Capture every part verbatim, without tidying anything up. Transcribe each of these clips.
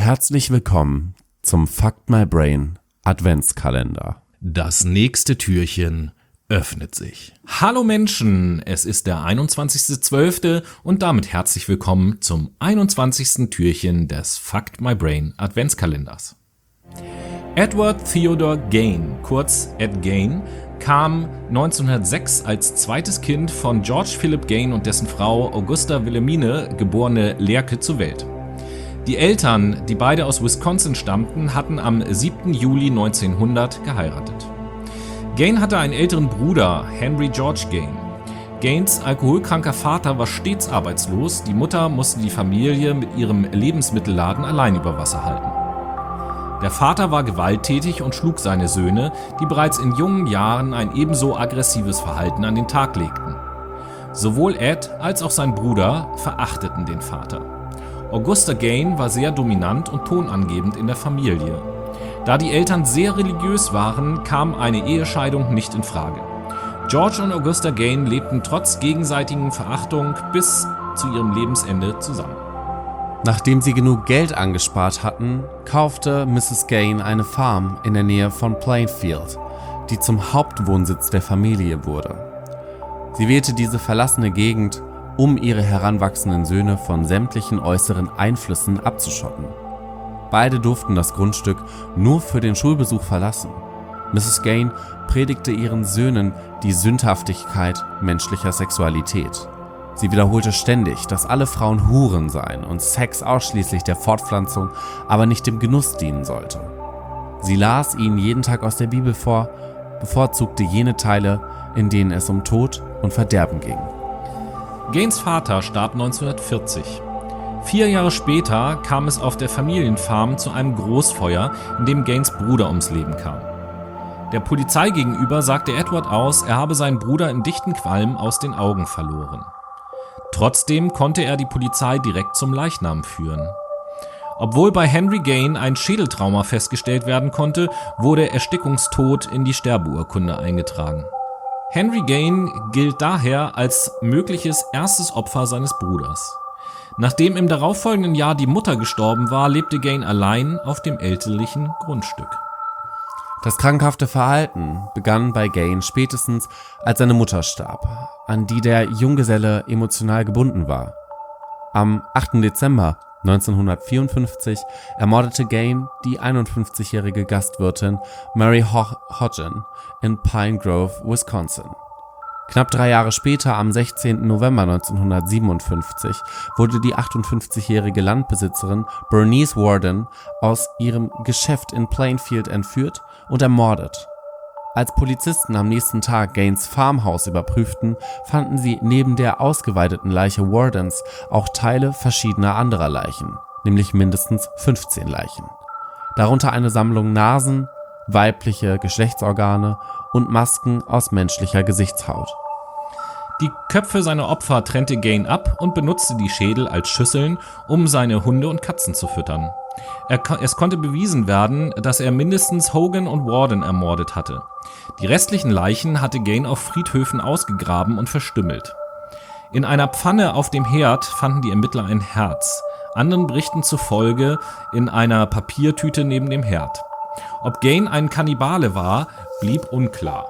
Herzlich willkommen zum Fuck My Brain Adventskalender. Das nächste Türchen öffnet sich. Hallo Menschen, es ist der einundzwanzigster zwölfter und damit herzlich willkommen zum einundzwanzigsten Türchen des Fuck My Brain Adventskalenders. Edward Theodore Gain, kurz Ed Gain, kam neunzehnhundertsechs als zweites Kind von George Philip Gain und dessen Frau Augusta Wilhelmine, geborene Lerche, zur Welt. Die Eltern, die beide aus Wisconsin stammten, hatten am siebten Juli neunzehnhundert geheiratet. Gain hatte einen älteren Bruder, Henry George Gain. Gains alkoholkranker Vater war stets arbeitslos, die Mutter musste die Familie mit ihrem Lebensmittelladen allein über Wasser halten. Der Vater war gewalttätig und schlug seine Söhne, die bereits in jungen Jahren ein ebenso aggressives Verhalten an den Tag legten. Sowohl Ed als auch sein Bruder verachteten den Vater. Augusta Gain war sehr dominant und tonangebend in der Familie. Da die Eltern sehr religiös waren, kam eine Ehescheidung nicht in Frage. George und Augusta Gain lebten trotz gegenseitigen Verachtung bis zu ihrem Lebensende zusammen. Nachdem sie genug Geld angespart hatten, kaufte Misses Gain eine Farm in der Nähe von Plainfield, die zum Hauptwohnsitz der Familie wurde. Sie wählte diese verlassene Gegend, um ihre heranwachsenden Söhne von sämtlichen äußeren Einflüssen abzuschotten. Beide durften das Grundstück nur für den Schulbesuch verlassen. Misses Gain predigte ihren Söhnen die Sündhaftigkeit menschlicher Sexualität. Sie wiederholte ständig, dass alle Frauen Huren seien und Sex ausschließlich der Fortpflanzung, aber nicht dem Genuss dienen sollte. Sie las ihnen jeden Tag aus der Bibel vor, bevorzugte jene Teile, in denen es um Tod und Verderben ging. Gains Vater starb neunzehnhundertvierzig. Vier Jahre später kam es auf der Familienfarm zu einem Großfeuer, in dem Gains Bruder ums Leben kam. Der Polizei gegenüber sagte Edward aus, er habe seinen Bruder im dichten Qualm aus den Augen verloren. Trotzdem konnte er die Polizei direkt zum Leichnam führen. Obwohl bei Henry Gain ein Schädeltrauma festgestellt werden konnte, wurde Erstickungstod in die Sterbeurkunde eingetragen. Henry Gain gilt daher als mögliches erstes Opfer seines Bruders. Nachdem im darauffolgenden Jahr die Mutter gestorben war, lebte Gain allein auf dem elterlichen Grundstück. Das krankhafte Verhalten begann bei Gain spätestens, als seine Mutter starb, an die der Junggeselle emotional gebunden war. Am achten Dezember neunzehnhundertvierundfünfzig ermordete Gain die einundfünfzigjährige Gastwirtin Mary Ho- Hodgen in Pine Grove, Wisconsin. Knapp drei Jahre später, am sechzehnten November neunzehnhundertsiebenundfünfzig, wurde die achtundfünfzigjährige Landbesitzerin Bernice Warden aus ihrem Geschäft in Plainfield entführt und ermordet. Als Polizisten am nächsten Tag Gains Farmhaus überprüften, fanden sie neben der ausgeweideten Leiche Wardens auch Teile verschiedener anderer Leichen, nämlich mindestens fünfzehn Leichen. Darunter eine Sammlung Nasen, weibliche Geschlechtsorgane und Masken aus menschlicher Gesichtshaut. Die Köpfe seiner Opfer trennte Gain ab und benutzte die Schädel als Schüsseln, um seine Hunde und Katzen zu füttern. Er, es konnte bewiesen werden, dass er mindestens Hogan und Warden ermordet hatte. Die restlichen Leichen hatte Gain auf Friedhöfen ausgegraben und verstümmelt. In einer Pfanne auf dem Herd fanden die Ermittler ein Herz, anderen Berichten zufolge in einer Papiertüte neben dem Herd. Ob Gain ein Kannibale war, blieb unklar.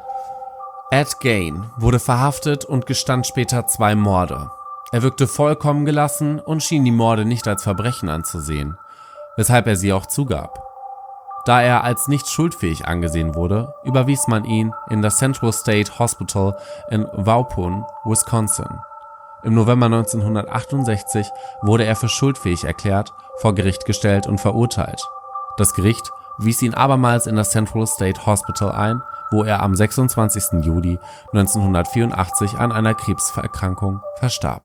Ed Gain wurde verhaftet und gestand später zwei Morde. Er wirkte vollkommen gelassen und schien die Morde nicht als Verbrechen anzusehen, weshalb er sie auch zugab. Da er als nicht schuldfähig angesehen wurde, überwies man ihn in das Central State Hospital in Waupun, Wisconsin. Im November neunzehnhundertachtundsechzig wurde er für schuldfähig erklärt, vor Gericht gestellt und verurteilt. Das Gericht wies ihn abermals in das Central State Hospital ein, wo er am sechsundzwanzigsten Juli neunzehnhundertvierundachtzig an einer Krebserkrankung verstarb.